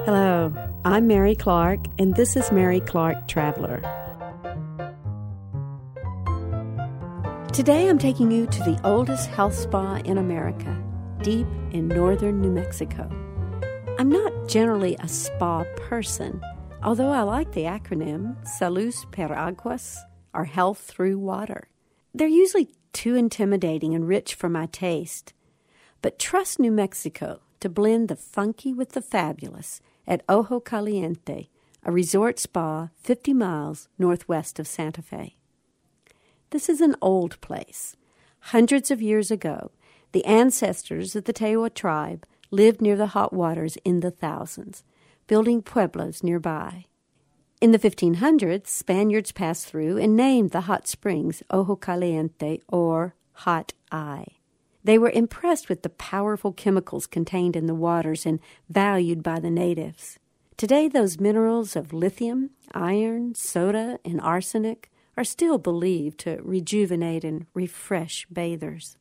Hello, I'm Mary Clark, and this is Mary Clark Traveler. Today I'm taking you to the oldest health spa in America, deep in northern New Mexico. I'm not generally a spa person, although I like the acronym Salud per Aguas, or Health Through Water. They're usually too intimidating and rich for my taste. But trust New Mexico to blend the funky with the fabulous at Ojo Caliente, a resort spa 50 miles northwest of Santa Fe. This is an old place. Hundreds of years ago, the ancestors of the Tewa tribe lived near the hot waters in the thousands, building pueblos nearby. In the 1500s, Spaniards passed through and named the hot springs Ojo Caliente, or Hot Eye. They were impressed with the powerful chemicals contained in the waters and valued by the natives. Today, those minerals of lithium, iron, soda, and arsenic are still believed to rejuvenate and refresh bathers.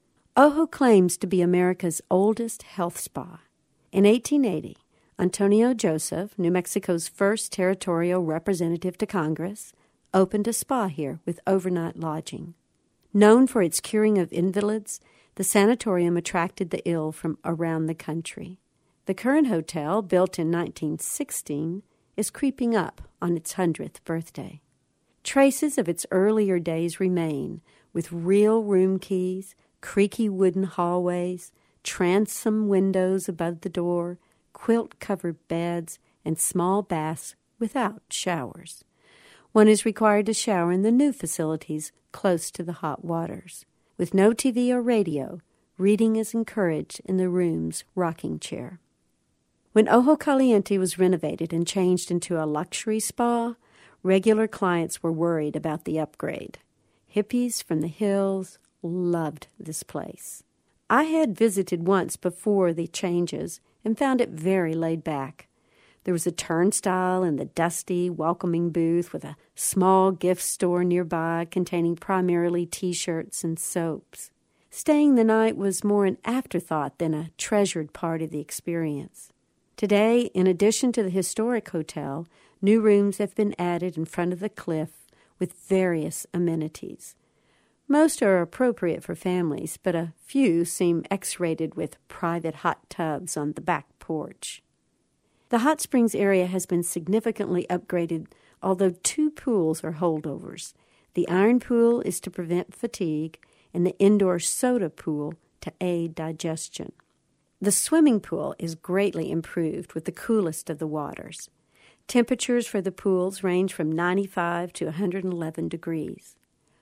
Ojo claims to be America's oldest health spa. In 1880, Antonio Joseph, New Mexico's first territorial representative to Congress, opened a spa here with overnight lodging. Known for its curing of invalids, the sanatorium attracted the ill from around the country. The current hotel, built in 1916, is creeping up on its 100th birthday. Traces of its earlier days remain, with real room keys, creaky wooden hallways, transom windows above the door, quilt-covered beds, and small baths without showers. One is required to shower in the new facilities close to the hot waters. With no TV or radio, reading is encouraged in the room's rocking chair. When Ojo Caliente was renovated and changed into a luxury spa, regular clients were worried about the upgrade. Hippies from the hills loved this place. I had visited once before the changes and found it very laid back. There was a turnstile in the dusty, welcoming booth with a small gift store nearby containing primarily T-shirts and soaps. Staying the night was more an afterthought than a treasured part of the experience. Today, in addition to the historic hotel, new rooms have been added in front of the cliff with various amenities. Most are appropriate for families, but a few seem X-rated with private hot tubs on the back porch. The hot springs area has been significantly upgraded, although 2 pools are holdovers. The iron pool is to prevent fatigue, and the indoor soda pool to aid digestion. The swimming pool is greatly improved with the coolest of the waters. Temperatures for the pools range from 95 to 111 degrees.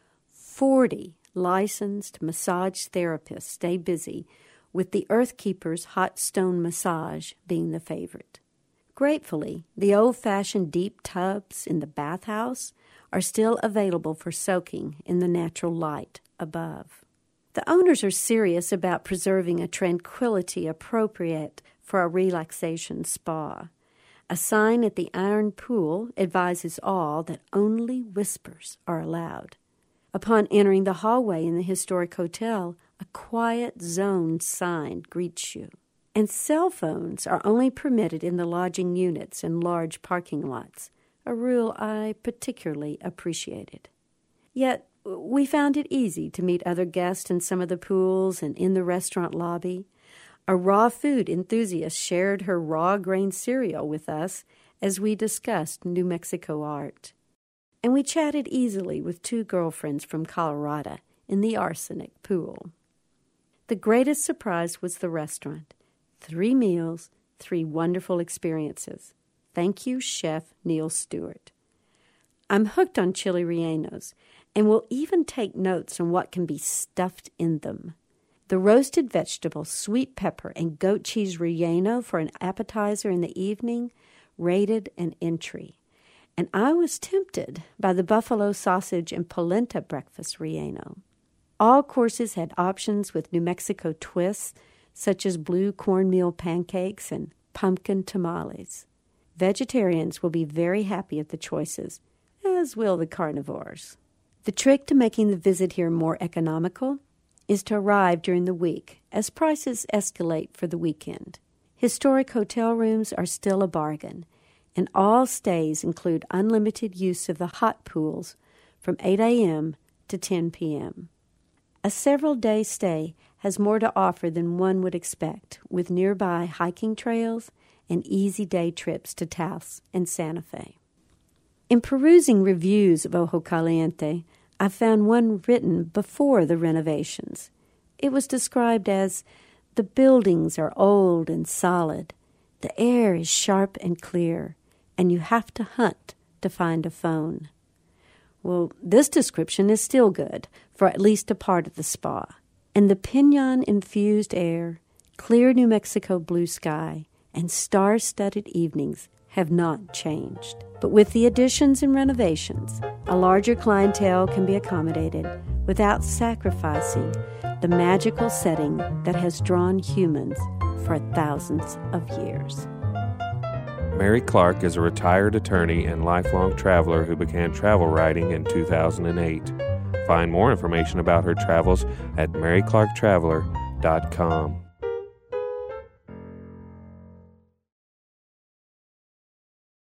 40 licensed massage therapists stay busy, with the Earthkeeper's hot stone massage being the favorite. Gratefully, the old-fashioned deep tubs in the bathhouse are still available for soaking in the natural light above. The owners are serious about preserving a tranquility appropriate for a relaxation spa. A sign at the iron pool advises all that only whispers are allowed. Upon entering the hallway in the historic hotel, a quiet zone sign greets you. And cell phones are only permitted in the lodging units and large parking lots, a rule I particularly appreciated. Yet, we found it easy to meet other guests in some of the pools and in the restaurant lobby. A raw food enthusiast shared her raw grain cereal with us as we discussed New Mexico art. And we chatted easily with 2 girlfriends from Colorado in the arsenic pool. The greatest surprise was the restaurant. 3 meals, 3 wonderful experiences. Thank you, Chef Neil Stewart. I'm hooked on chili rellenos and will even take notes on what can be stuffed in them. The roasted vegetable, sweet pepper, and goat cheese relleno for an appetizer in the evening rated an entry. And I was tempted by the buffalo sausage and polenta breakfast relleno. All courses had options with New Mexico twists, such as blue cornmeal pancakes and pumpkin tamales. Vegetarians will be very happy at the choices, as will the carnivores. The trick to making the visit here more economical is to arrive during the week, as prices escalate for the weekend. Historic hotel rooms are still a bargain, and all stays include unlimited use of the hot pools from 8 a.m. to 10 p.m. A several-day stay has more to offer than one would expect, with nearby hiking trails and easy day trips to Taos and Santa Fe. In perusing reviews of Ojo Caliente, I found one written before the renovations. It was described as, "The buildings are old and solid, the air is sharp and clear, and you have to hunt to find a phone." Well, this description is still good for at least a part of the spa. And the pinon-infused air, clear New Mexico blue sky, and star-studded evenings have not changed. But with the additions and renovations, a larger clientele can be accommodated without sacrificing the magical setting that has drawn humans for thousands of years. Mary Clark is a retired attorney and lifelong traveler who began travel writing in 2008. Find more information about her travels at maryclarktraveler.com.